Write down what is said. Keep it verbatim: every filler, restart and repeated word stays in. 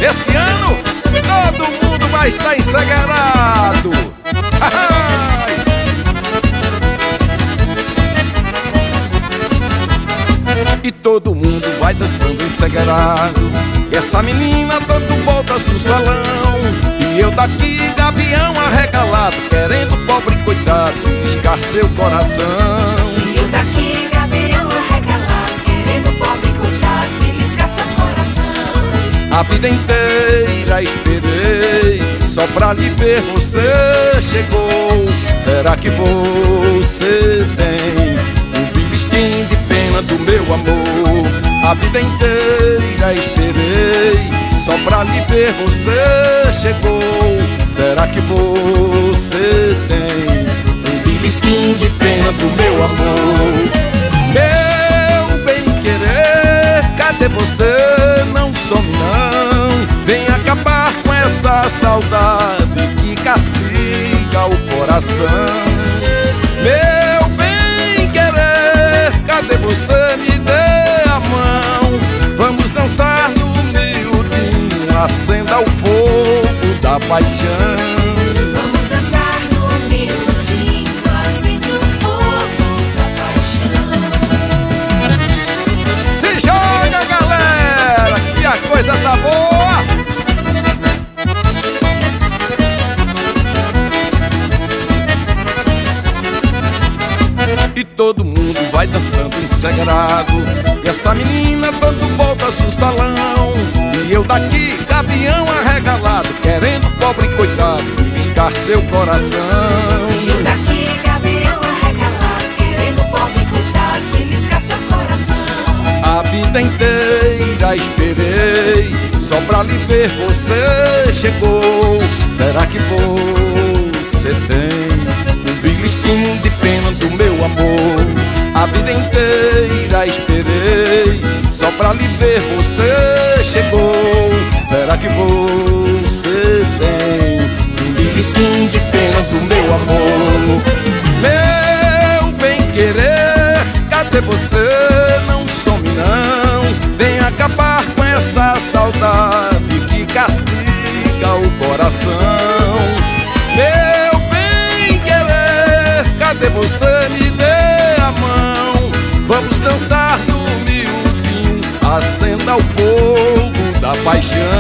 Esse ano todo mundo vai estar encegueirado. E todo mundo vai dançando encegueirado. E essa menina dando voltas no salão, e eu daqui, gavião arregalado, querendo o pobre coitado riscar seu coração. E eu daqui, gavião arregalado, querendo o pobre coitado riscar seu coração. A vida inteira esperei só pra lhe ver, você chegou. Será que você tem um belisquim de pena do meu amor? A vida inteira esperei só pra lhe ver, você chegou. Será que você tem um belisquim de pena do meu amor? Meu bem-querer, cadê você? Não some não. Vem acabar com essa saudade que castiga o coração. Meu bem-querer, cadê você? Me dê a mão. Vamos dançar no miudinho, acenda o fogo da paixão. Vamos dançar no miudinho, acende o fogo da paixão. Se joga, galera, que a coisa tá boa. E todo mundo vai dançando encegueirado, e essa menina dando voltas no salão, e eu daqui, gavião arregalado, querendo o pobre coitado riscar seu coração. E eu daqui, gavião arregalado, querendo o pobre coitado riscar seu coração. A vida inteira esperei só pra lhe ver, você chegou. Será que você tem um belisquim de pena do meu amor? A vida inteira esperei só pra lhe ver, você chegou. Será que você tem um belisquim de pena do meu amor? Meu bem-querer, cadê você? Não some não. Vem acabar com essa saudade que castiga o coração. Meu bem-querer, cadê você? Me dê a mão. Vamos dançar no miudinho, acenda o fogo da paixão.